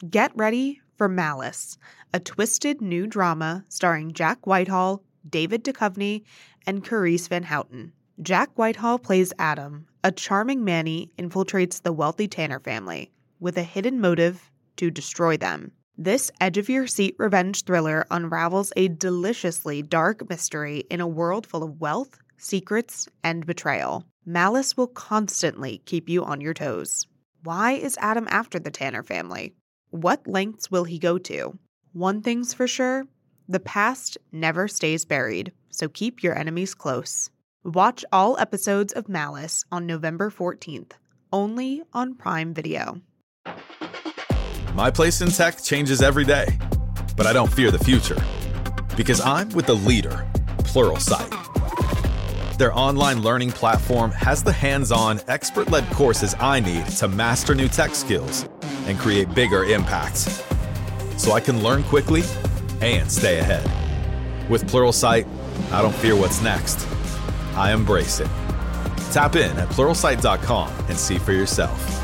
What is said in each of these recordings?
Get ready for Malice, a twisted new drama starring Jack Whitehall, David Duchovny, and Carice Van Houten. Jack Whitehall plays Adam. A charming Manny infiltrates the wealthy Tanner family with a hidden motive to destroy them. This edge-of-your-seat revenge thriller unravels a deliciously dark mystery in a world full of wealth, secrets, and betrayal. Malice will constantly keep you on your toes. Why is Adam after the Tanner family? What lengths will he go to? One thing's for sure, the past never stays buried, so keep your enemies close. Watch all episodes of Malice on November 14th, only on Prime Video. My place in tech changes every day, but I don't fear the future because I'm with the leader, Pluralsight. Their online learning platform has the hands-on, expert-led courses I need to master new tech skills and create bigger impacts, so I can learn quickly and stay ahead. With Pluralsight, I don't fear what's next. I embrace it. Tap in at Pluralsight.com and see for yourself.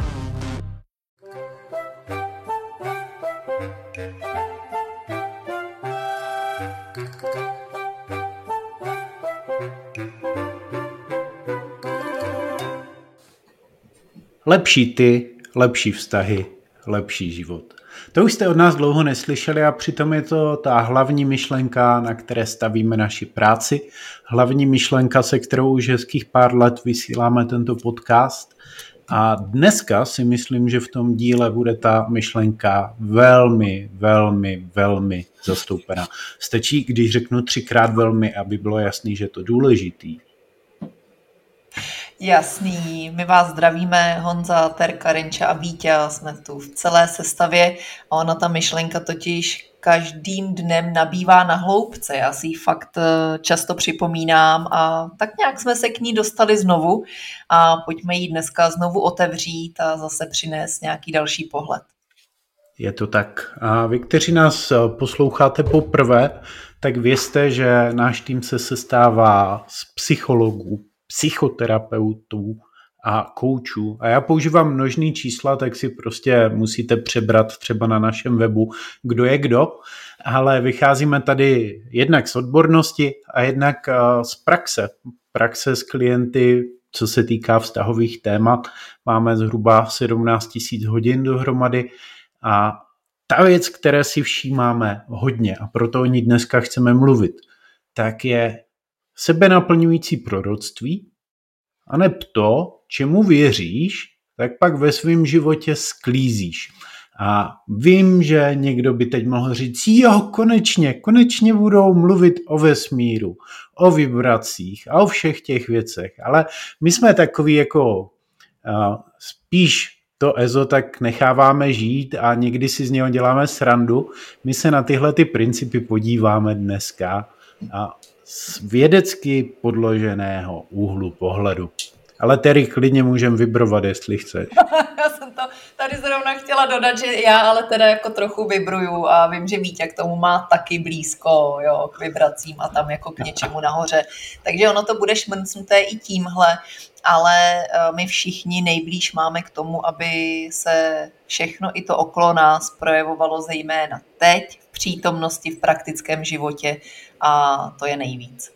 Lepší ty, lepší vztahy, lepší život. To už jste od nás dlouho neslyšeli a přitom je to ta hlavní myšlenka, na které stavíme naši práci. Hlavní myšlenka, se kterou už hezkých pár let vysíláme tento podcast. A dneska si myslím, že v tom díle bude ta myšlenka velmi, velmi, velmi zastoupená. Stačí, když řeknu 3krát velmi, aby bylo jasný, že je to důležitý. Jasný, my vás zdravíme, Honza, Terka, Renča a Vítě, jsme tu v celé sestavě a ona ta myšlenka totiž každým dnem nabývá na hloubce, já si ji fakt často připomínám a tak nějak jsme se k ní dostali znovu a pojďme ji dneska znovu otevřít a zase přinést nějaký další pohled. Je to tak. A vy, kteří nás posloucháte poprvé, tak vězte, že náš tým se sestává z psychologů, psychoterapeutů a koučů. A já používám množný čísla, tak si prostě musíte přebrat třeba na našem webu, kdo je kdo, ale vycházíme tady jednak z odbornosti a jednak z praxe. Praxe s klienty, co se týká vztahových témat. Máme zhruba 17 000 hodin dohromady a ta věc, které si všímáme hodně a proto o ní dneska chceme mluvit, tak je sebenaplňující proroctví, aneb to, čemu věříš, tak pak ve svém životě sklízíš. A vím, že někdo by teď mohl říct, jo, konečně budou mluvit o vesmíru, o vibracích a o všech těch věcech. Ale my jsme takový jako spíš to EZO tak necháváme žít a někdy si z něho děláme srandu. My se na tyhle ty principy podíváme dneska a z vědecky podloženého úhlu pohledu. Ale Terry, klidně můžem vibrovat, jestli chceš. Já jsem to tady zrovna chtěla dodat, že já ale teda jako trochu vibruju a vím, že Vítě k tomu má taky blízko, jo, k vibracím a tam jako k něčemu nahoře. Takže ono to bude šmrcnuté i tímhle, ale my všichni nejblíž máme k tomu, aby se všechno i to okolo nás projevovalo zejména teď, v přítomnosti, v praktickém životě a to je nejvíc.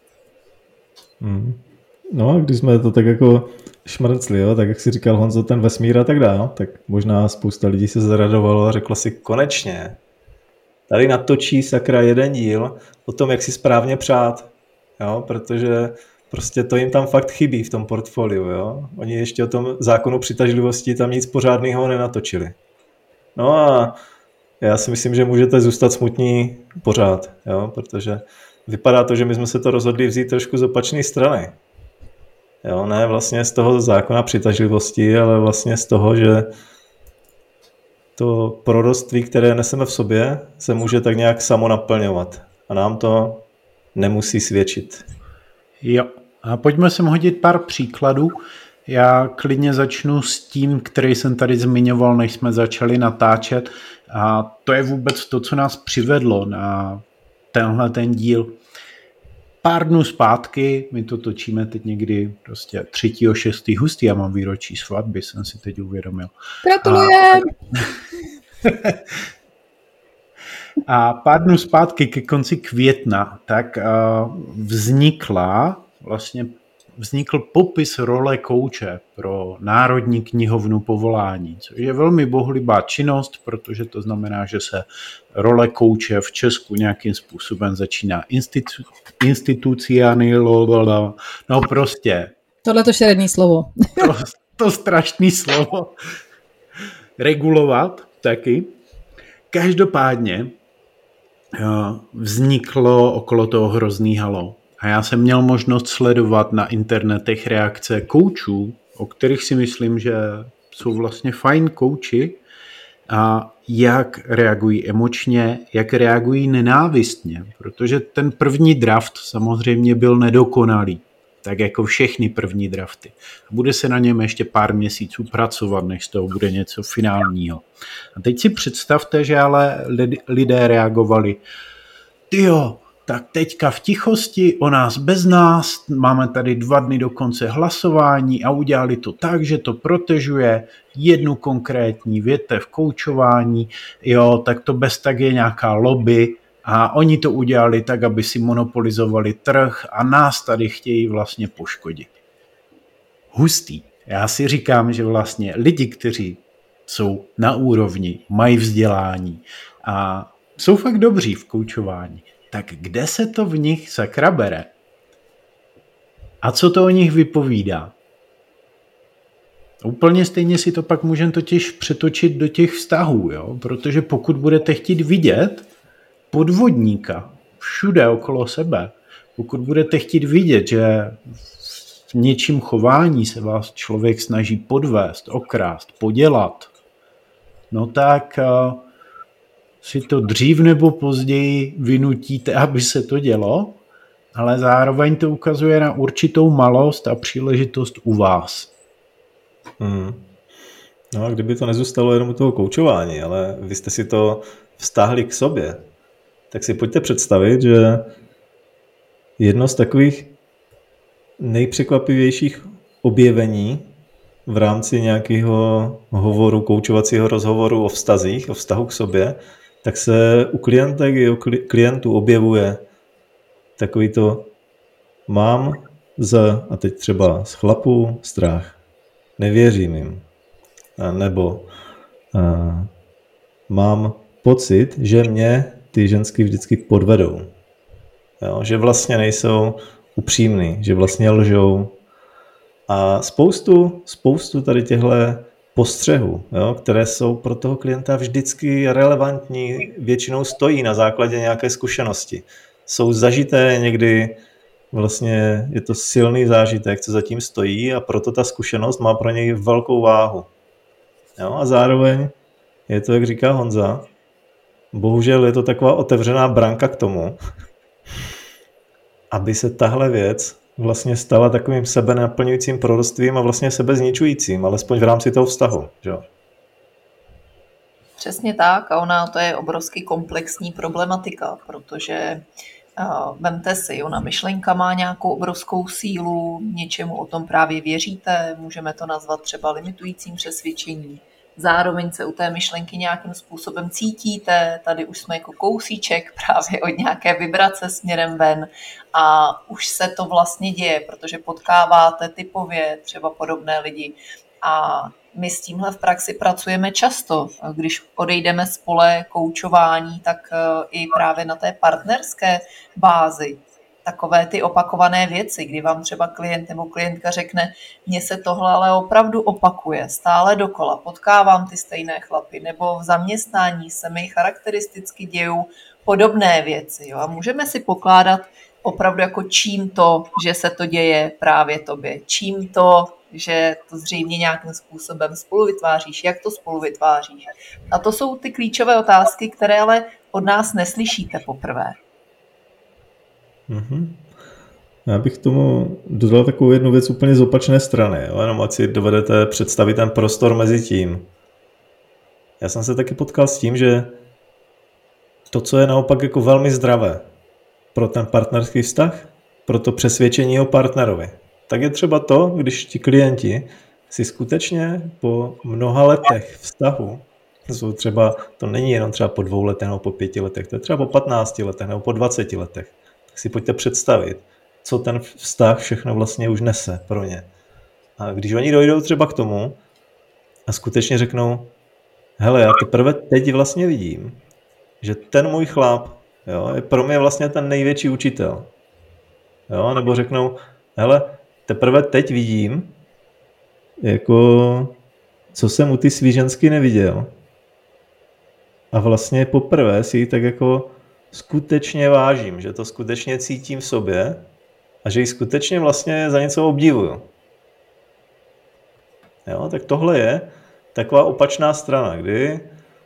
No a když jsme to tak jako šmrcli, jo, tak jak si říkal Honzo, ten vesmír a tak dále, tak možná spousta lidí se zaradovalo a řeklo si konečně, tady natočí sakra jeden díl o tom, jak si správně přát, jo, protože prostě to jim tam fakt chybí v tom portfoliu, jo. Oni ještě o tom zákonu přitažlivosti tam nic pořádného nenatočili. No a já si myslím, že můžete zůstat smutní pořád, jo, protože vypadá to, že my jsme se to rozhodli vzít trošku z opačné strany. Jo, ne vlastně z toho zákona přitažlivosti, ale vlastně z toho, že to proroctví, které neseme v sobě, se může tak nějak samo naplňovat. A nám to nemusí svědčit. Jo, a pojďme sem hodit pár příkladů. Já klidně začnu s tím, který jsem tady zmiňoval, než jsme začali natáčet. A to je vůbec to, co nás přivedlo na tenhle ten díl. Pár dnů zpátky, my to točíme teď někdy prostě 3.6. hustý, já mám výročí svatby, jsem si teď uvědomil. Gratulujem! A pár dnů zpátky ke konci května, tak vznikl popis role kouče pro Národní knihovnu povolání, což je velmi bohulibá činnost, protože to znamená, že se role kouče v Česku nějakým způsobem začíná no prostě. Tohle to šeredný slovo. To strašný slovo. Regulovat taky. Každopádně vzniklo okolo toho hrozný halo. A já jsem měl možnost sledovat na internetech reakce koučů, o kterých si myslím, že jsou vlastně fajn kouči, a jak reagují emočně, jak reagují nenávistně, protože ten první draft samozřejmě byl nedokonalý, tak jako všechny první drafty. Bude se na něm ještě pár měsíců pracovat, než z toho bude něco finálního. A teď si představte, že ale lidé reagovali: tyjo, tak teďka v tichosti, o nás bez nás, máme tady 2 dny do konce hlasování a udělali to tak, že to protežuje jednu konkrétní větev koučování, jo, tak to bez tak je nějaká lobby a oni to udělali tak, aby si monopolizovali trh a nás tady chtějí vlastně poškodit. Hustý. Já si říkám, že vlastně lidi, kteří jsou na úrovni, mají vzdělání a jsou fakt dobří v koučování, tak kde se to v nich sakra bere? A co to o nich vypovídá? Úplně stejně si to pak můžeme totiž přetočit do těch vztahů, jo? Protože pokud budete chtít vidět podvodníka všude okolo sebe, pokud budete chtít vidět, že v něčím chování se vás člověk snaží podvést, okrást, podělat, no tak si to dřív nebo později vynutíte, aby se to dělo, ale zároveň to ukazuje na určitou malost a příležitost u vás. No a kdyby to nezůstalo jenom u toho koučování, ale vy jste si to vztáhli k sobě, tak si pojďte představit, že jedno z takových nejpřekvapivějších objevení v rámci nějakého hovoru, koučovacího rozhovoru o vztazích, o vztahu k sobě, tak se u klientek i u klientů objevuje takový to: mám a teď třeba z chlapů strach, nevěřím jim, nebo mám pocit, že mě ty ženský vždycky podvedou, jo? Že vlastně nejsou upřímný, že vlastně lžou a spoustu tady těchto postřehů, jo, které jsou pro toho klienta vždycky relevantní, většinou stojí na základě nějaké zkušenosti. Jsou zažité, někdy vlastně je to silný zážitek, co zatím stojí, a proto ta zkušenost má pro něj velkou váhu. Jo, a zároveň je to, jak říká Honza, bohužel je to taková otevřená branka k tomu, aby se tahle věc vlastně stala takovým sebenaplňujícím proroctvím a vlastně sebezničujícím, alespoň v rámci toho vztahu. Že? Přesně tak, a to je obrovský komplexní problematika, protože vemte si, ona myšlenka má nějakou obrovskou sílu, něčemu o tom právě věříte, můžeme to nazvat třeba limitujícím přesvědčení. Zároveň se u té myšlenky nějakým způsobem cítíte, tady už jsme jako kousíček právě od nějaké vibrace směrem ven a už se to vlastně děje, protože potkáváte typově třeba podobné lidi a my s tímhle v praxi pracujeme často. Když odejdeme z pole koučování, tak i právě na té partnerské bázi takové ty opakované věci, kdy vám třeba klient nebo klientka řekne, mně se tohle ale opravdu opakuje, stále dokola, potkávám ty stejné chlapy, nebo v zaměstnání se mi charakteristicky dějou podobné věci. Jo? A můžeme si pokládat opravdu jako čím to, že se to děje právě tobě, čím to, že to zřejmě nějakým způsobem spolu vytváříš, jak to spolu vytváříš. A to jsou ty klíčové otázky, které ale od nás neslyšíte poprvé. Já bych tomu dodal takovou jednu věc úplně z opačné strany, jo? Jenom ať si dovedete představit ten prostor mezi tím. Já jsem se taky potkal s tím, že to, co je naopak jako velmi zdravé pro ten partnerský vztah, pro to přesvědčení o partnerovi, tak je třeba to, když ti klienti si skutečně po mnoha letech vztahu To není jenom třeba po 2 letech nebo po 5 letech, to je třeba po 15 letech nebo po 20 letech. Tak si pojďte představit, co ten vztah všechno vlastně už nese pro ně. A když oni dojdou třeba k tomu a skutečně řeknou, hele, já teprve teď vlastně vidím, že ten můj chlap, jo, je pro mě vlastně ten největší učitel. Jo, nebo řeknou, hele, teprve teď vidím, jako, co jsem u ty svý žensky neviděl. A vlastně poprvé si ji tak jako skutečně vážím, že to skutečně cítím v sobě a že ji skutečně vlastně za něco obdivuju. Jo, tak tohle je taková opačná strana, kdy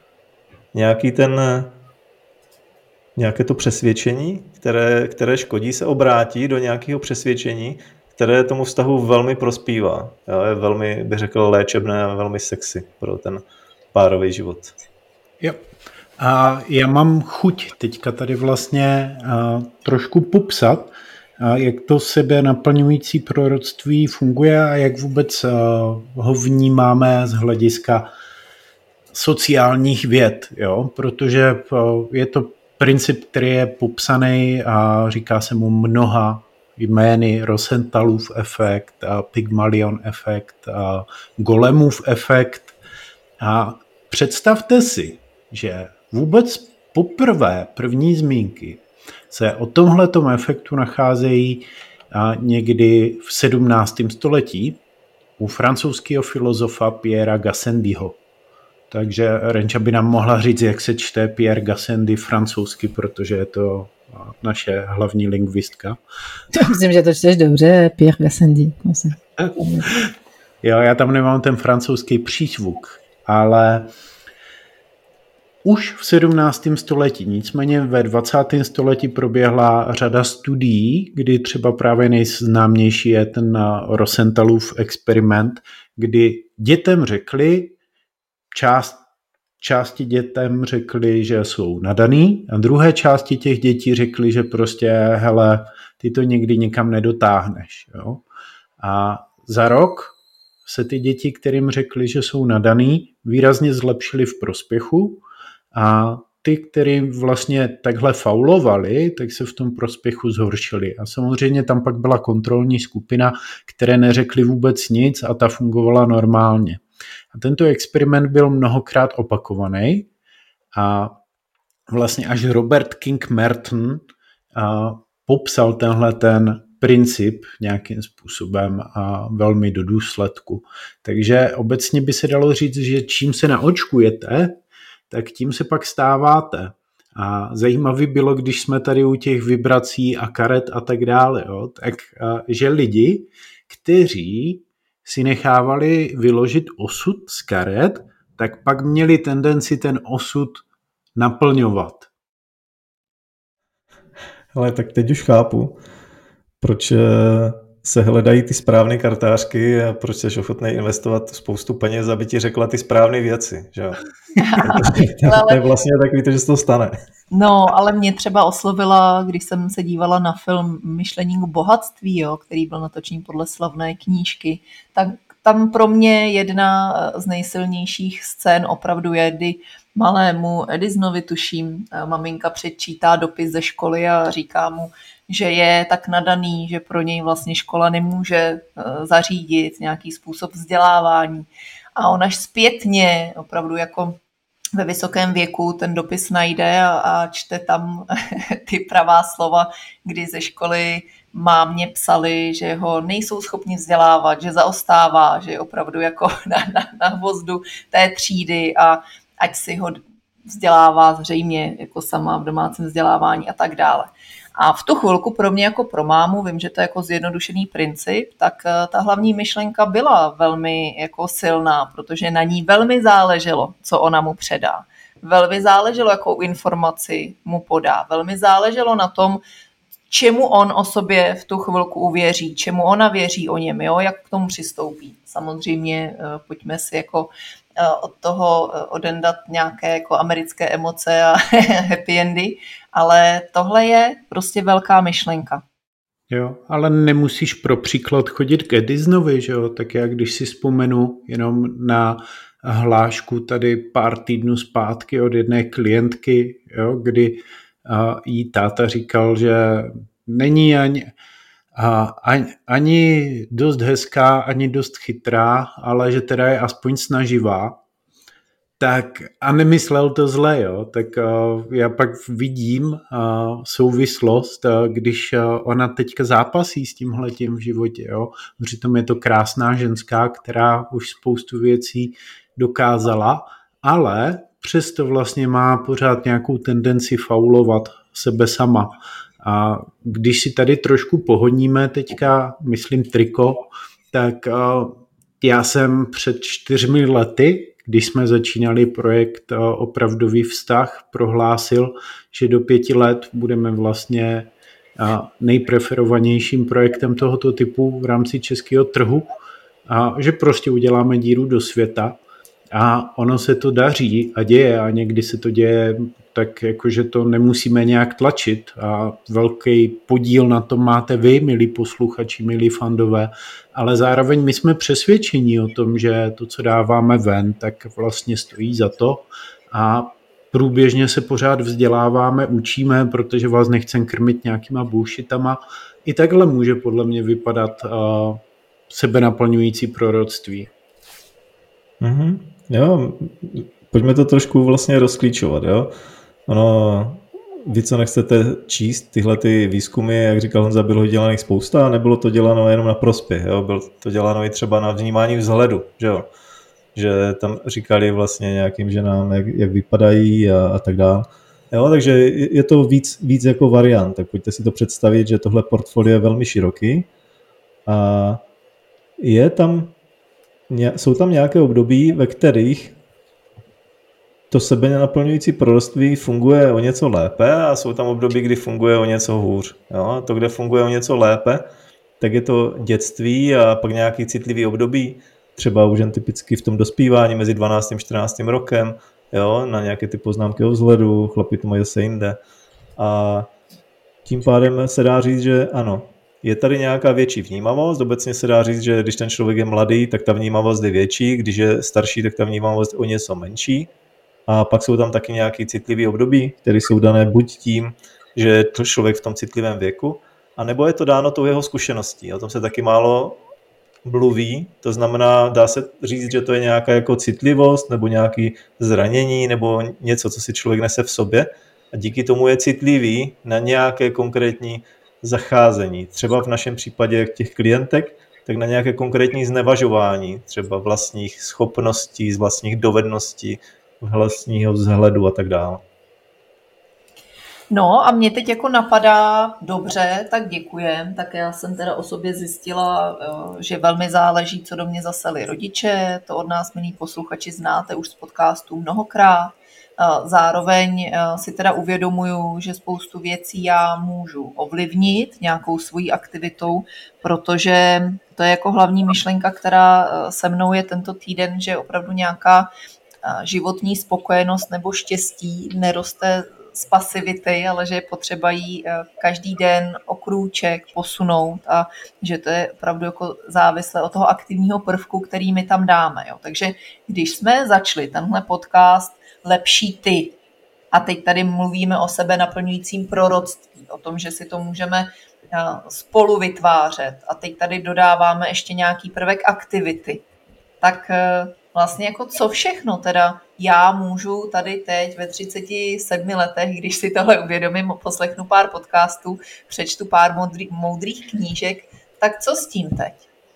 nějaké to přesvědčení, které škodí, se obrátí do nějakého přesvědčení, které tomu vztahu velmi prospívá. Jo, je velmi, bych řekl, léčebné a velmi sexy pro ten párový život. Jo. A já mám chuť teďka tady vlastně trošku popsat, jak to sebe naplňující proroctví funguje a jak vůbec ho vnímáme z hlediska sociálních věd, jo? Protože je to princip, který je popsaný a říká se mu mnoha jmény, Rosenthalův efekt, Pygmalion efekt, Golemův efekt. A představte si, že vůbec poprvé první zmínky se o tomhletom efektu nacházejí někdy v 17. století u francouzského filozofa Pierra Gassendyho. Takže Renča by nám mohla říct, jak se čte Pierre Gassendi francouzsky, protože je to naše hlavní lingvistka. Myslím, že to čteš dobře, Pierre Gassendi. Jo, já tam nemám ten francouzský přízvuk, ale už v 17. století, nicméně ve 20. století proběhla řada studií, kdy třeba právě nejznámější je ten Rosenthalův experiment, kdy dětem řekli, části dětem řekli, že jsou nadaný a druhé části těch dětí řekli, že prostě hele, ty to nikdy nikam nedotáhneš. Jo? A za rok se ty děti, kterým řekli, že jsou nadaný, výrazně zlepšili v prospěchu a ty, který vlastně takhle faulovali, tak se v tom prospěchu zhoršili. A samozřejmě tam pak byla kontrolní skupina, které neřekli vůbec nic a ta fungovala normálně. A tento experiment byl mnohokrát opakovaný a vlastně až Robert King Merton popsal tenhle ten princip nějakým způsobem a velmi do důsledku. Takže obecně by se dalo říct, že čím se naočkujete, tak tím se pak stáváte. A zajímavý bylo, když jsme tady u těch vibrací a karet a tak dále, jo, tak že lidi, kteří si nechávali vyložit osud z karet, tak pak měli tendenci ten osud naplňovat. Ale tak teď už chápu, proč se hledají ty správné kartářky a proč jsi ochotný investovat spoustu peněz, aby ti řekla ty správné věci. Že? To je vlastně takový to, že se to stane. No, ale mě třeba oslovila, když jsem se dívala na film Myšlení k bohatství, jo, který byl natočený podle slavné knížky, tak tam pro mě jedna z nejsilnějších scén opravdu je, kdy malému Edisonovi, tuším, maminka předčítá dopis ze školy a říká mu, že je tak nadaný, že pro něj vlastně škola nemůže zařídit nějaký způsob vzdělávání. A on až zpětně, opravdu jako ve vysokém věku, ten dopis najde a čte tam ty pravá slova, kdy ze školy mámě psali, že ho nejsou schopni vzdělávat, že zaostává, že je opravdu jako na hvozdu té třídy a ať si ho vzdělává zřejmě jako sama v domácím vzdělávání a tak dále. A v tu chvilku pro mě jako pro mámu, vím, že to je jako zjednodušený princip, tak ta hlavní myšlenka byla velmi jako silná, protože na ní velmi záleželo, co ona mu předá. Velmi záleželo, jakou informaci mu podá. Velmi záleželo na tom, čemu on o sobě v tu chvilku uvěří, čemu ona věří o něm, jo, jak k tomu přistoupí. Samozřejmě pojďme si jako od toho odendat nějaké jako americké emoce a happy endy, ale tohle je prostě velká myšlenka. Jo, ale nemusíš pro příklad chodit k Edisonovi, že jo, tak já když si vzpomenu jenom na hlášku tady pár týdnů zpátky od jedné klientky, jo, kdy jí táta říkal, že není ani dost hezká, ani dost chytrá, ale že teda je aspoň snaživá. Tak a nemyslel to zle, jo. Tak já pak vidím souvislost, když ona teďka zápasí s tímhletím v životě, jo. Přitom je to krásná ženská, která už spoustu věcí dokázala, ale přesto vlastně má pořád nějakou tendenci faulovat sebe sama. A když si tady trošku pohodníme teďka, myslím triko, tak já jsem před 4 lety, když jsme začínali projekt Opravdový vztah, prohlásil, že do 5 let budeme vlastně nejpreferovanějším projektem tohoto typu v rámci českého trhu a že prostě uděláme díru do světa a ono se to daří a děje a někdy se to děje tak jakože to nemusíme nějak tlačit a velký podíl na tom máte vy, milí posluchači, milí fandové, ale zároveň my jsme přesvědčení o tom, že to, co dáváme ven, tak vlastně stojí za to a průběžně se pořád vzděláváme, učíme, protože vás nechcem krmit nějakýma bullshitama. I takhle může podle mě vypadat sebenaplňující proroctví. Mm-hmm. Jo, pojďme to trošku vlastně rozklíčovat, jo. Ono, vy, co nechcete číst tyhle ty výzkumy, jak říkal Honza, bylo dělaných spousta a nebylo to děláno jenom na prospěch, jo. Bylo to děláno i třeba na vnímání vzhledu, že jo. Že tam říkali vlastně nějakým ženám, jak vypadají a tak dále. Jo, takže je to víc jako variant, tak pojďte si to představit, že tohle portfolio je velmi široký a jsou tam nějaké období, ve kterých to sebenaplňující proroctví funguje o něco lépe a jsou tam období, kdy funguje o něco hůř. Jo? To, kde funguje o něco lépe, tak je to dětství a pak nějaký citlivý období, třeba už jen typicky v tom dospívání mezi 12. a 14. rokem, jo? Na nějaké ty poznámky o vzhledu, chlapi to mají zase jinde. A tím pádem se dá říct, že ano, je tady nějaká větší vnímavost, obecně se dá říct, že když ten člověk je mladý, tak ta vnímavost je větší, když je starší, tak ta vnímavost je o něco menší. A pak jsou tam taky nějaké citlivé období, které jsou dané buď tím, že je to člověk v tom citlivém věku, anebo je to dáno tou jeho zkušeností. O tom se taky málo mluví, to znamená, dá se říct, že to je nějaká jako citlivost, nebo nějaké zranění, nebo něco, co si člověk nese v sobě a díky tomu je citlivý na nějaké konkrétní zacházení. Třeba v našem případě těch klientek, tak na nějaké konkrétní znevažování, třeba vlastních schopností, z vlastních dovedností, vlastního vzhledu a tak dále. No a mě teď jako napadá, dobře, tak děkujem, tak já jsem teda o sobě zjistila, že velmi záleží, co do mě zaseli rodiče, to od nás, milí posluchači, znáte už z podcastů mnohokrát. Zároveň si teda uvědomuju, že spoustu věcí já můžu ovlivnit nějakou svojí aktivitou, protože to je jako hlavní myšlenka, která se mnou je tento týden, že opravdu nějaká životní spokojenost nebo štěstí neroste z pasivity, ale že je potřeba jí každý den o krůček posunout a že to je opravdu jako závislé od toho aktivního prvku, který my tam dáme. Jo. Takže když jsme začali tenhle podcast Lepší ty, a teď tady mluvíme o sebe naplňujícím proroctví, o tom, že si to můžeme spolu vytvářet a teď tady dodáváme ještě nějaký prvek aktivity, tak vlastně jako co všechno teda já můžu tady teď ve 37 letech, když si tohle uvědomím, poslechnu pár podcastů, přečtu pár moudrých knížek, tak co s tím teď?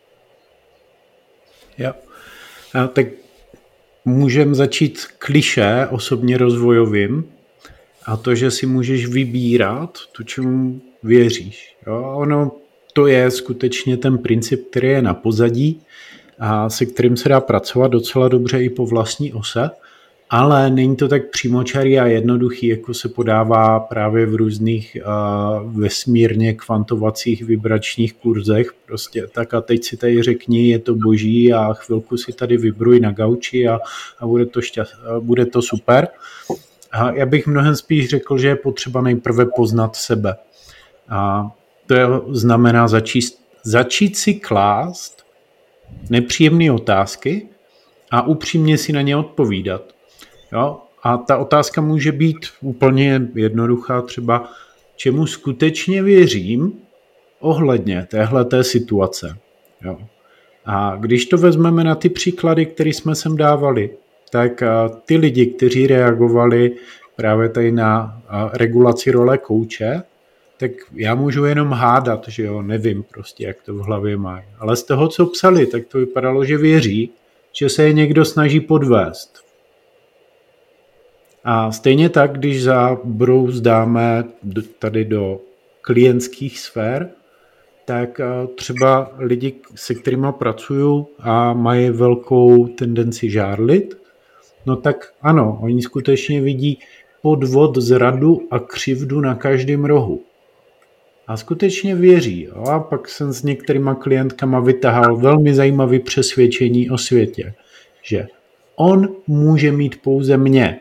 Jo, tak můžeme začít klišé osobně rozvojovým a to, že si můžeš vybírat to, čemu věříš. Jo? Ono to je skutečně ten princip, který je na pozadí a se kterým se dá pracovat docela dobře i po vlastní ose, ale není to tak přímočarý a jednoduchý, jako se podává právě v různých vesmírně kvantovacích vibračních kurzech. Prostě tak a teď si tady řekni, je to boží a chvilku si tady vibruj na gauči a bude to super. A já bych mnohem spíš řekl, že je potřeba nejprve poznat sebe. A to znamená začít si klást nepříjemné otázky a upřímně si na ně odpovídat. Jo? A ta otázka může být úplně jednoduchá, třeba čemu skutečně věřím ohledně téhleté situace. Jo? A když to vezmeme na ty příklady, které jsme sem dávali, tak ty lidi, kteří reagovali právě tady na regulaci role kouče, tak já můžu jenom hádat, že jo, nevím prostě, jak to v hlavě mají. Ale z toho, co psali, tak to vypadalo, že věří, že se je někdo snaží podvést. A stejně tak, když zabrouzdáme tady do klientských sfér, tak třeba lidi, se kterými pracuju a mají velkou tendenci žárlit, no tak ano, oni skutečně vidí podvod, zradu a křivdu na každém rohu. A skutečně věří. Jo? A pak jsem s některýma klientkama vytahal velmi zajímavé přesvědčení o světě, že on může mít pouze mě.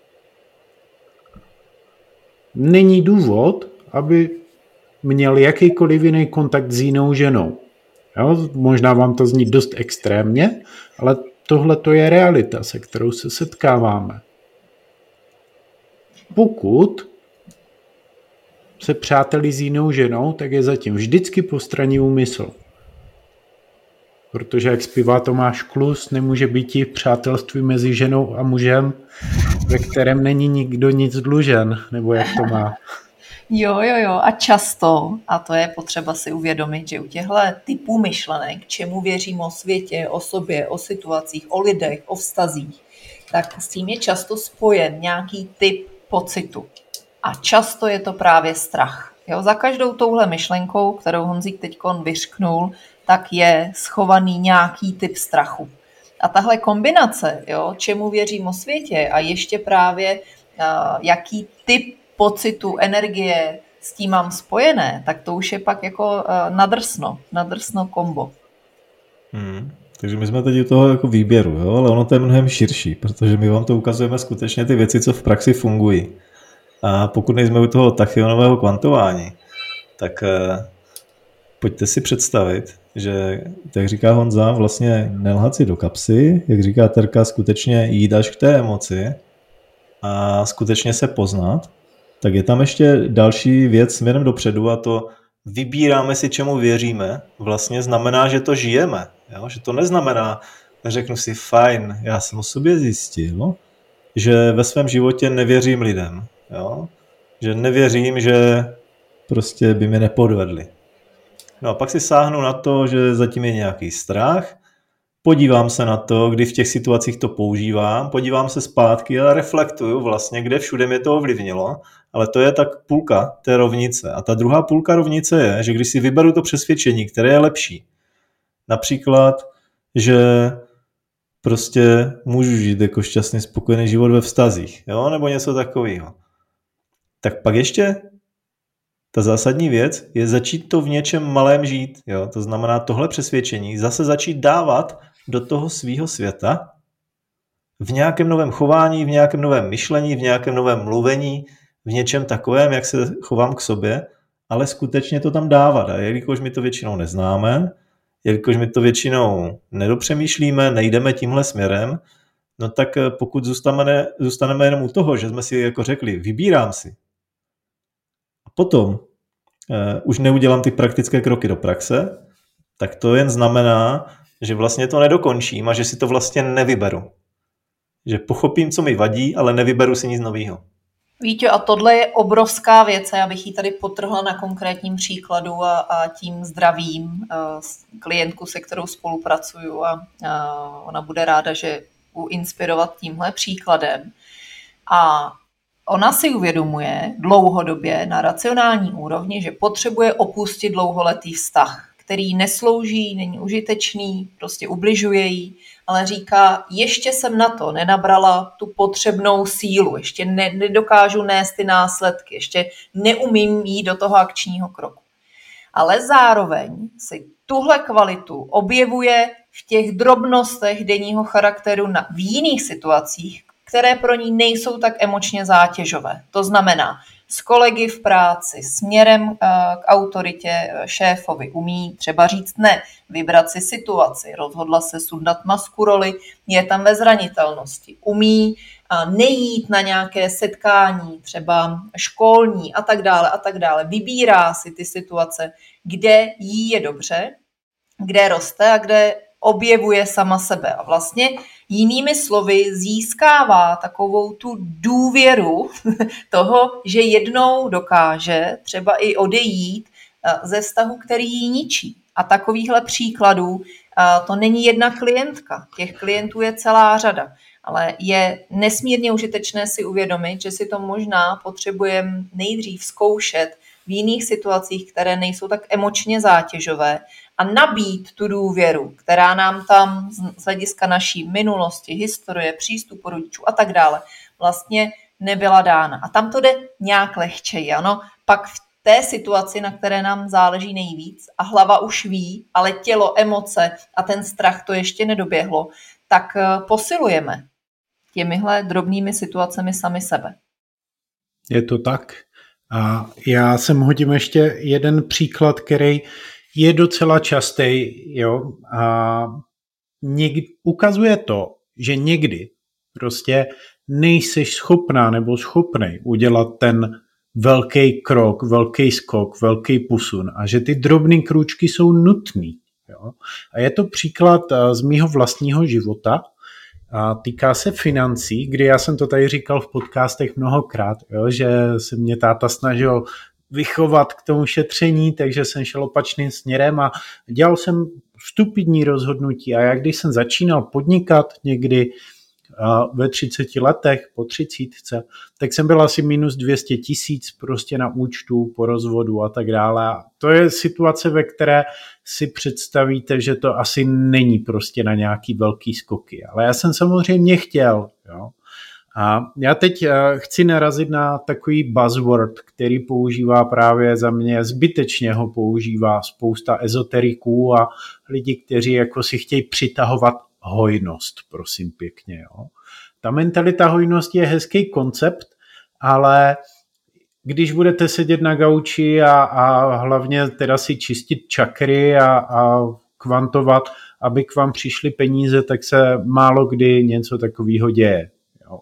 Není důvod, aby měl jakýkoliv jiný kontakt s jinou ženou. Jo? Možná vám to zní dost extrémně, ale tohle to je realita, se kterou se setkáváme. Pokud se přátelí s jinou ženou, tak je zatím vždycky postranní úmysl. Protože, jak zpívá Tomáš Klus, nemůže být i přátelství mezi ženou a mužem, ve kterém není nikdo nic dlužen, nebo jak to má. Jo, a často, a to je potřeba si uvědomit, že u těchto typů myšlenek, čemu věřím o světě, o sobě, o situacích, o lidech, o vztazích, tak s tím je často spojen nějaký typ pocitu. A často je to právě strach. Jo, za každou touhle myšlenkou, kterou Honzík teďkon vyřknul, tak je schovaný nějaký typ strachu. A tahle kombinace, jo, čemu věřím o světě a ještě právě jaký typ pocitu, energie s tím mám spojené, tak to už je pak jako nadrsno kombo. Takže my jsme teď u toho jako výběru, jo? Ale ono to je mnohem širší, protože my vám to ukazujeme skutečně ty věci, co v praxi fungují. A pokud nejsme u toho tachyonového kvantování, tak pojďte si představit, že, jak říká Honza, vlastně nelhat si do kapsy, jak říká Terka, skutečně jít až k té emoci a skutečně se poznat, tak je tam ještě další věc směrem dopředu a to vybíráme si, čemu věříme, vlastně znamená, že to žijeme. Jo? Že to neznamená, řeknu si, fajn, já jsem o sobě zjistil, že ve svém životě nevěřím lidem. Jo? Že nevěřím, že prostě by mě nepodvedli. No a pak si sáhnu na to, že zatím je nějaký strach, podívám se na to, kdy v těch situacích to používám, podívám se zpátky a reflektuju vlastně, kde všude mě to ovlivnilo, ale to je tak půlka té rovnice. A ta druhá půlka rovnice je, že když si vyberu to přesvědčení, které je lepší, například, že prostě můžu žít jako šťastný, spokojený život ve vztazích, jo? Nebo něco takového. Tak pak ještě ta zásadní věc je začít to v něčem malém žít. Jo? To znamená tohle přesvědčení zase začít dávat do toho svýho světa v nějakém novém chování, v nějakém novém myšlení, v nějakém novém mluvení, v něčem takovém, jak se chovám k sobě, ale skutečně to tam dávat. A jelikož my to většinou neznáme, jelikož my to většinou nedopřemýšlíme, nejdeme tímhle směrem, no tak pokud zůstaneme jenom u toho, že jsme si jako řekli, vybírám si, a potom už neudělám ty praktické kroky do praxe, tak to jen znamená, že vlastně to nedokončím a že si to vlastně nevyberu. Že pochopím, co mi vadí, ale nevyberu si nic nového. Víte, a tohle je obrovská věc, já bych ji tady podtrhla na konkrétním příkladu a tím zdravím klientku, se kterou spolupracuju a ona bude ráda, že budu inspirovat tímhle příkladem. A ona si uvědomuje dlouhodobě na racionální úrovni, že potřebuje opustit dlouholetý vztah, který neslouží, není užitečný, prostě ubližuje jí, ale říká, ještě jsem na to nenabrala tu potřebnou sílu, ještě nedokážu nést ty následky, ještě neumím jít do toho akčního kroku. Ale zároveň si tuhle kvalitu objevuje v těch drobnostech denního charakteru v jiných situacích, které pro ní nejsou tak emočně zátěžové. To znamená, s kolegy v práci, směrem k autoritě šéfovi, umí třeba říct ne, vybrat si situaci, rozhodla se sundat masku roli, je tam ve zranitelnosti, umí nejít na nějaké setkání, třeba školní a tak dále. Vybírá si ty situace, kde jí je dobře, kde roste a kde objevuje sama sebe. A vlastně jinými slovy získává takovou tu důvěru toho, že jednou dokáže třeba i odejít ze vztahu, který jí ničí. A takovýchhle příkladů to není jedna klientka, těch klientů je celá řada. Ale je nesmírně užitečné si uvědomit, že si to možná potřebujeme nejdřív zkoušet v jiných situacích, které nejsou tak emočně zátěžové a nabít tu důvěru, která nám tam z hlediska naší minulosti, historie, přístupu rodičů a tak dále vlastně nebyla dána. A tam to jde nějak lehčeji, ano? Pak v té situaci, na které nám záleží nejvíc a hlava už ví, ale tělo, emoce a ten strach to ještě nedoběhlo, tak posilujeme těmihle drobnými situacemi sami sebe. Je to tak. A já sem hodím ještě jeden příklad, který je docela častý, jo, a ukazuje to, že někdy prostě nejseš schopná nebo schopnej udělat ten velký krok, velký skok, velký posun a že ty drobné krůčky jsou nutný. Jo. A je to příklad z mýho vlastního života. A týká se financí, kdy já jsem to tady říkal v podcastech mnohokrát, jo, že se mě táta snažil vychovat k tomu šetření, takže jsem šel opačným směrem a dělal jsem stupidní rozhodnutí. A já když jsem začínal podnikat někdy ve 30 letech, po 30, tak jsem byl asi minus 200 000 prostě na účtu po rozvodu a tak dále. A to je situace, ve které si představíte, že to asi není prostě na nějaký velký skoky. Ale já jsem samozřejmě chtěl. Jo. A já teď chci narazit na takový buzzword, který používá právě za mě, zbytečně ho používá spousta ezoteriků a lidí, kteří jako si chtějí přitahovat hojnost, prosím pěkně. Jo. Ta mentalita hojnosti je hezký koncept, ale když budete sedět na gauči a hlavně teda si čistit čakry a kvantovat, aby k vám přišly peníze, tak se málo kdy něco takového děje. Jo.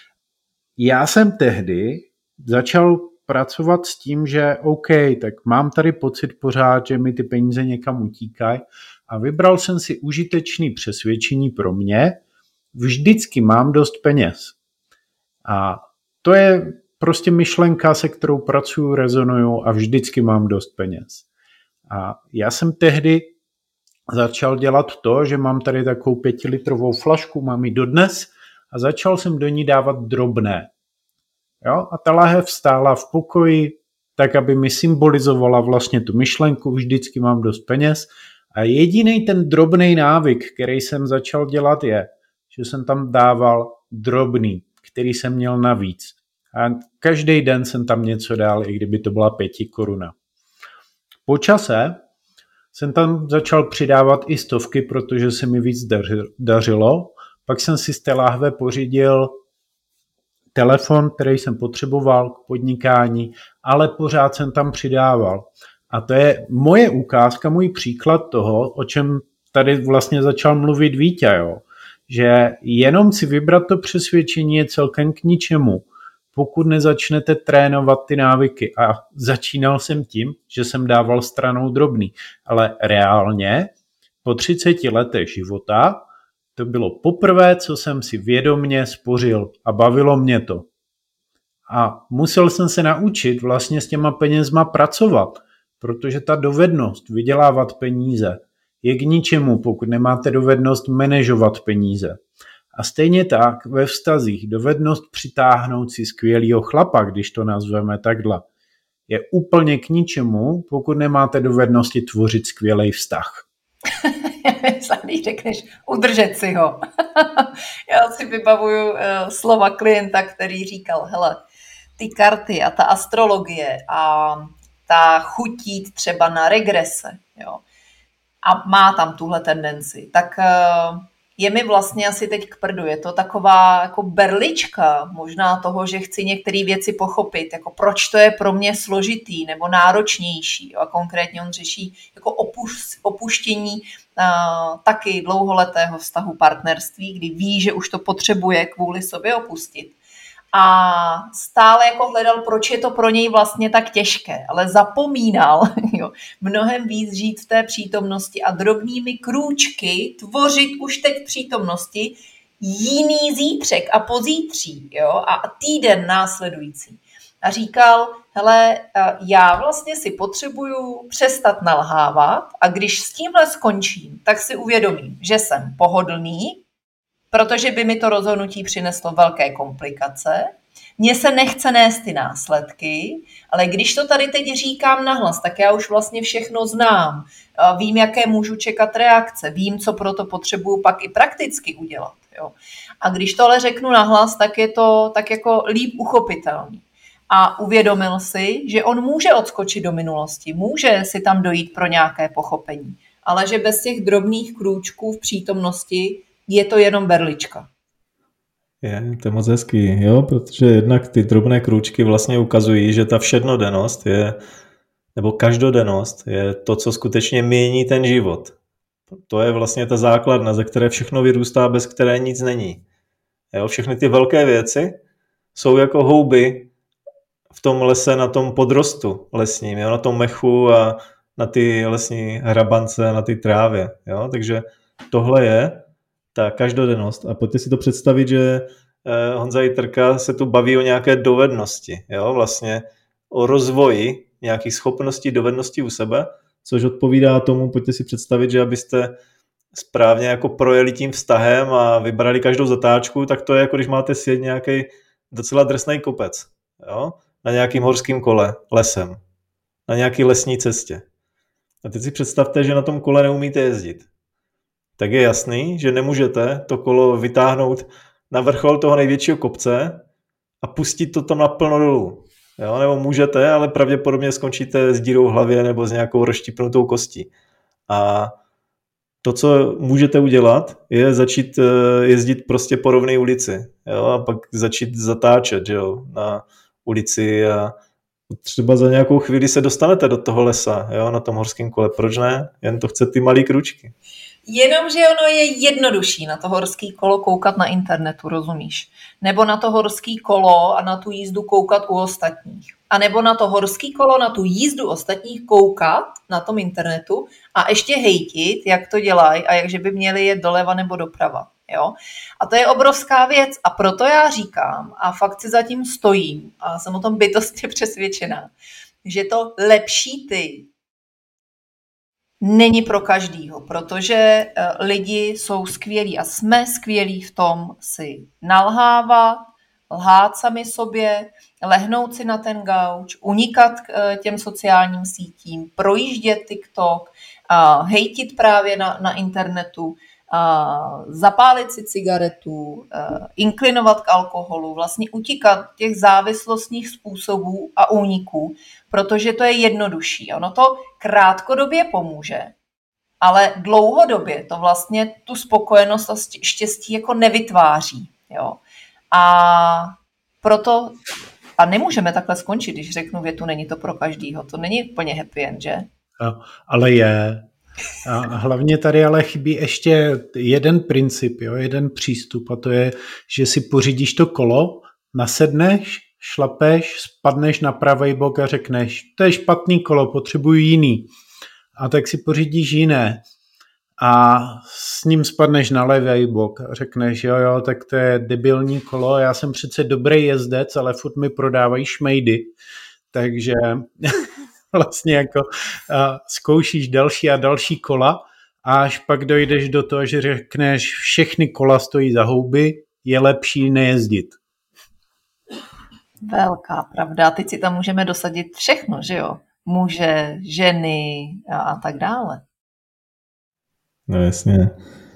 Já jsem tehdy začal pracovat s tím, že OK, tak mám tady pocit pořád, že mi ty peníze někam utíkají a vybral jsem si užitečný přesvědčení pro mě, vždycky mám dost peněz. A to je prostě myšlenka, se kterou pracuju, rezonuju a vždycky mám dost peněz. A já jsem tehdy začal dělat to, že mám tady takovou 5litrovou flašku, mám ji dodnes a začal jsem do ní dávat drobné. Jo? A ta lahev stála v pokoji, tak aby mi symbolizovala vlastně tu myšlenku, vždycky mám dost peněz. A jediný ten drobný návyk, který jsem začal dělat je, že jsem tam dával drobný, který jsem měl navíc. A každý den jsem tam něco dal, i kdyby to byla 5 koruna. Po čase jsem tam začal přidávat i stovky, protože se mi víc dařilo. Pak jsem si z té láhve pořídil telefon, který jsem potřeboval k podnikání, ale pořád jsem tam přidával. A to je moje ukázka, můj příklad toho, o čem tady vlastně začal mluvit Vítě, jo? Že jenom si vybrat to přesvědčení je celkem k ničemu, pokud nezačnete trénovat ty návyky. A začínal jsem tím, že jsem dával stranou drobný, ale reálně po 30 letech života to bylo poprvé, co jsem si vědomně spořil a bavilo mě to. A musel jsem se naučit vlastně s těma penězma pracovat, protože ta dovednost vydělávat peníze je k ničemu, pokud nemáte dovednost manažovat peníze. A stejně tak ve vztazích dovednost přitáhnout si skvělýho chlapa, když to nazveme takhle, je úplně k ničemu, pokud nemáte dovednosti tvořit skvělý vztah. Když řekneš, udržet si ho. Já si vybavuju slova klienta, který říkal, hele, ty karty a ta astrologie a ta chutít třeba na regrese, jo, a má tam tuhle tendenci, tak je mi vlastně asi teď k prdu. Je to taková jako berlička možná toho, že chci některé věci pochopit, jako proč to je pro mě složitý nebo náročnější. A konkrétně on řeší jako opuštění taky dlouholetého vztahu partnerství, kdy ví, že už to potřebuje kvůli sobě opustit. A stále jako hledal, proč je to pro něj vlastně tak těžké, ale zapomínal mnohem víc žít v té přítomnosti a drobnými krůčky tvořit už teď v přítomnosti jiný zítřek a pozítří a týden následující. A říkal, hele, já vlastně si potřebuju přestat nalhávat a když s tímhle skončím, tak si uvědomím, že jsem pohodlný, protože by mi to rozhodnutí přineslo velké komplikace. Mně se nechce nést ty následky, ale když to tady teď říkám nahlas, tak já už vlastně všechno znám. Vím, jaké můžu čekat reakce, vím, co pro to potřebuju pak i prakticky udělat. Jo. A když to ale řeknu nahlas, tak je to tak jako líp uchopitelný. A uvědomil si, že on může odskočit do minulosti, může si tam dojít pro nějaké pochopení, ale že bez těch drobných krůčků v přítomnosti je to jenom berlička. To je moc hezký, jo, protože jednak ty drobné krůčky vlastně ukazují, že ta všednodennost je, nebo každodennost je to, co skutečně mění ten život. To je vlastně ta základna, ze které všechno vyrůstá, bez které nic není. Jo, všechny ty velké věci jsou jako houby v tom lese, na tom podrostu lesním, jo, na tom mechu a na ty lesní hrabance, na ty trávě. Jo, takže tohle je ta každodennost. A pojďte si to představit, že Honza Jitrka se tu baví o nějaké dovednosti, jo? Vlastně o rozvoji nějakých schopností, dovedností u sebe, což odpovídá tomu, pojďte si představit, že abyste správně jako projeli tím vztahem a vybrali každou zatáčku, tak to je jako když máte sjet nějaký docela drsný kopec, jo? Na nějakým horským kole, lesem, na nějaký lesní cestě. A teď si představte, že na tom kole neumíte jezdit. Tak je jasný, že nemůžete to kolo vytáhnout na vrchol toho největšího kopce a pustit to tam naplno dolů. Jo? Nebo můžete, ale pravděpodobně skončíte s dírou v hlavě nebo s nějakou rozštípnutou kostí. A to, co můžete udělat, je začít jezdit prostě po rovné ulici. Jo? A pak začít zatáčet, jo? Na ulici a třeba za nějakou chvíli se dostanete do toho lesa, jo? Na tom horském kole. Proč ne? Jen to chce ty malý kručky. Jenomže ono je jednodušší na to horský kolo koukat na internetu, rozumíš? Nebo na to horský kolo a na tu jízdu koukat u ostatních. A nebo na to horský kolo, na tu jízdu ostatních koukat na tom internetu a ještě hejtit, jak to dělají a jakže by měli jet doleva nebo doprava. Jo? A to je obrovská věc a proto já říkám a fakt si zatím stojím a jsem o tom bytostně přesvědčená, že to lepší ty není pro každýho, protože lidi jsou skvělí a jsme skvělí v tom si nalhávat, lhát sami sobě, lehnout si na ten gauč, unikat těm sociálním sítím, projíždět TikTok, hejtit právě na internetu, zapálit si cigaretu, inklinovat k alkoholu, vlastně utíkat těch závislostních způsobů a úniků, protože to je jednodušší. Ono to krátkodobě pomůže, ale dlouhodobě to vlastně tu spokojenost a štěstí jako nevytváří. Jo? A proto, a nemůžeme takhle skončit, když řeknu větu, není to pro každýho. To není úplně happy end, že? Ale je. A hlavně tady ale chybí ještě jeden princip, jo, jeden přístup a to je, že si pořídíš to kolo, nasedneš, šlapeš, spadneš na pravý bok a řekneš, to je špatný kolo, potřebuji jiný. A tak si pořídíš jiné a s ním spadneš na levý bok a řekneš, jo, tak to je debilní kolo, já jsem přece dobrý jezdec, ale furt mi prodávají šmejdy, takže vlastně jako zkoušíš další a další kola a až pak dojdeš do toho, že řekneš, všechny kola stojí za houby, je lepší nejezdit. Velká pravda. Teď si tam můžeme dosadit všechno, že jo? Muže, ženy a tak dále. No jasně.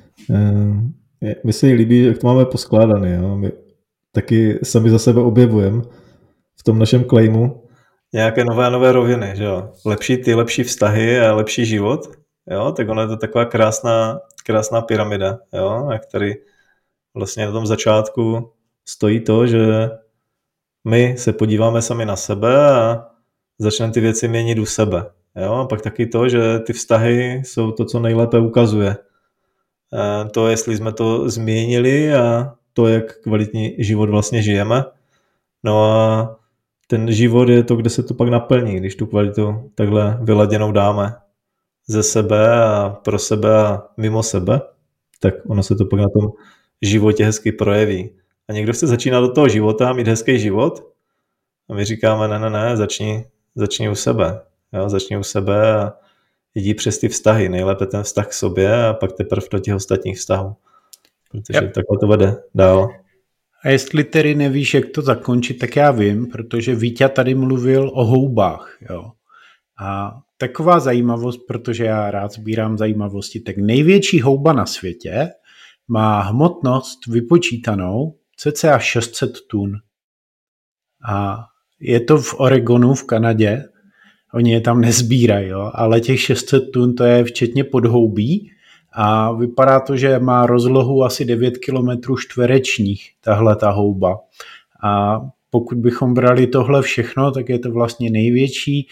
Mi se jí líbí, jak to máme poskládané. Jo? My taky sami za sebe objevujeme v tom našem claimu nějaké nové roviny. Že jo? Lepší vztahy a lepší život. jo, tak ono je to taková krásná pyramida, jo, na který vlastně na tom začátku stojí to, že my se podíváme sami na sebe a začneme ty věci měnit u sebe. Jo? A pak taky to, že ty vztahy jsou to, co nejlépe ukazuje. To, jestli jsme to změnili a to, jak kvalitní život vlastně žijeme. No a ten život je to, kde se to pak naplní, když tu kvalitu takhle vyladěnou dáme ze sebe a pro sebe a mimo sebe, tak ono se to pak na tom životě hezky projeví. A někdo chce začínat do toho života, mít hezký život a my říkáme, ne, začni u sebe. Jo, začni u sebe a jdi přes ty vztahy. Nejlépe ten vztah k sobě a pak teprve do těch ostatních vztahů. Protože takhle to vede dál. A jestli tedy nevíš, jak to zakončit, tak já vím, protože Víťa tady mluvil o houbách. Jo. A taková zajímavost, protože já rád sbírám zajímavosti, tak největší houba na světě má hmotnost vypočítanou cca 600 tun. A je to v Oregonu v Kanadě, oni je tam nezbírají, jo? Ale těch 600 tun to je včetně podhoubí a vypadá to, že má rozlohu asi 9 km čtverečních tahle ta houba. A pokud bychom brali tohle všechno, tak je to vlastně největší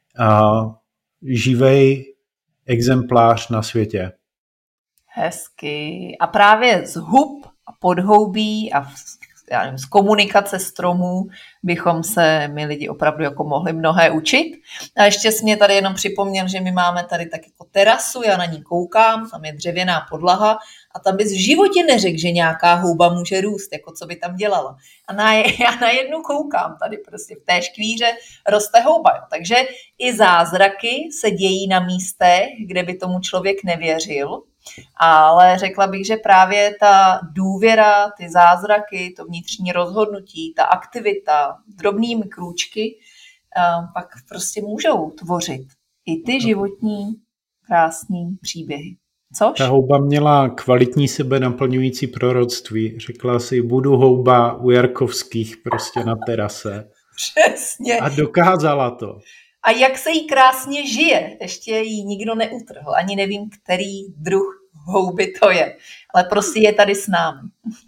živej exemplář na světě. Hezky. A právě z hub a podhoubí a z komunikace stromů bychom se my lidi opravdu jako mohli mnohé učit. A ještě jsi mě tady jenom připomněl, že my máme tady tak jako terasu, já na ní koukám, tam je dřevěná podlaha a tam bys v životě neřekl, že nějaká houba může růst, jako co by tam dělala. A já na jednu koukám, tady prostě v té škvíře roste houba. Jo. Takže i zázraky se dějí na místech, kde by tomu člověk nevěřil. Ale řekla bych, že právě ta důvěra, ty zázraky, to vnitřní rozhodnutí, ta aktivita, drobnými krůčky pak prostě můžou tvořit i ty životní krásný příběhy. Což? Ta houba měla kvalitní sebe naplňující proroctví. Řekla si, budu houba u Jarkovských prostě na terase. Přesně. A dokázala to. A jak se jí krásně žije, ještě jí nikdo neutrhl. Ani nevím, který druh houby to je. Ale prostě je tady s námi.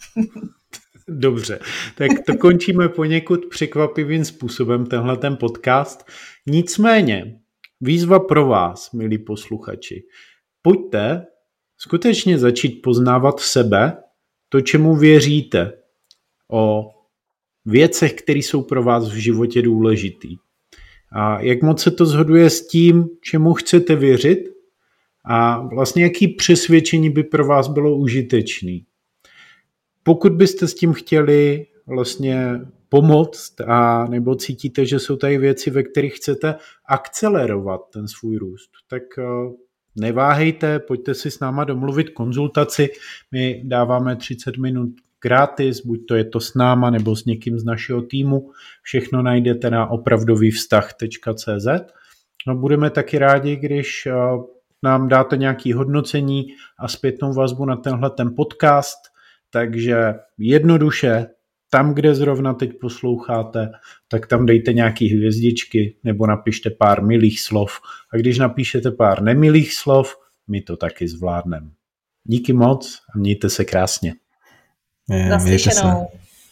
Dobře, tak to končíme poněkud překvapivým způsobem, tenhle ten podcast. Nicméně, výzva pro vás, milí posluchači. Pojďte skutečně začít poznávat sebe, to, čemu věříte, o věcech, které jsou pro vás v životě důležitý. A jak moc se to shoduje s tím, čemu chcete věřit a vlastně jaký přesvědčení by pro vás bylo užitečný. Pokud byste s tím chtěli vlastně pomoct a nebo cítíte, že jsou tady věci, ve kterých chcete akcelerovat ten svůj růst, tak neváhejte, pojďte si s náma domluvit konzultaci. My dáváme 30 minut gratis, buď to je to s náma nebo s někým z našeho týmu. Všechno najdete na opravdovývztah.cz. No, budeme taky rádi, když nám dáte nějaké hodnocení a zpětnou vazbu na tenhle ten podcast. Takže jednoduše, tam, kde zrovna teď posloucháte, tak tam dejte nějaké hvězdičky nebo napište pár milých slov. A když napíšete pár nemilých slov, my to taky zvládneme. Díky moc a mějte se krásně. Naslyšenou.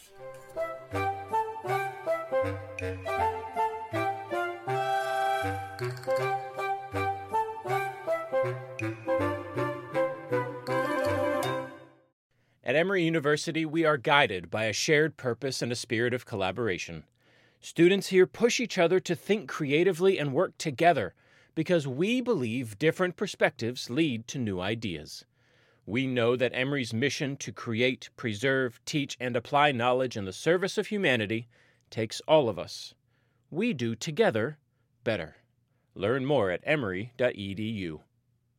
At Emory University, we are guided by a shared purpose and a spirit of collaboration. Students here push each other to think creatively and work together because we believe different perspectives lead to new ideas. We know that Emory's mission to create, preserve, teach, and apply knowledge in the service of humanity takes all of us. We do together better. Learn more at emory.edu.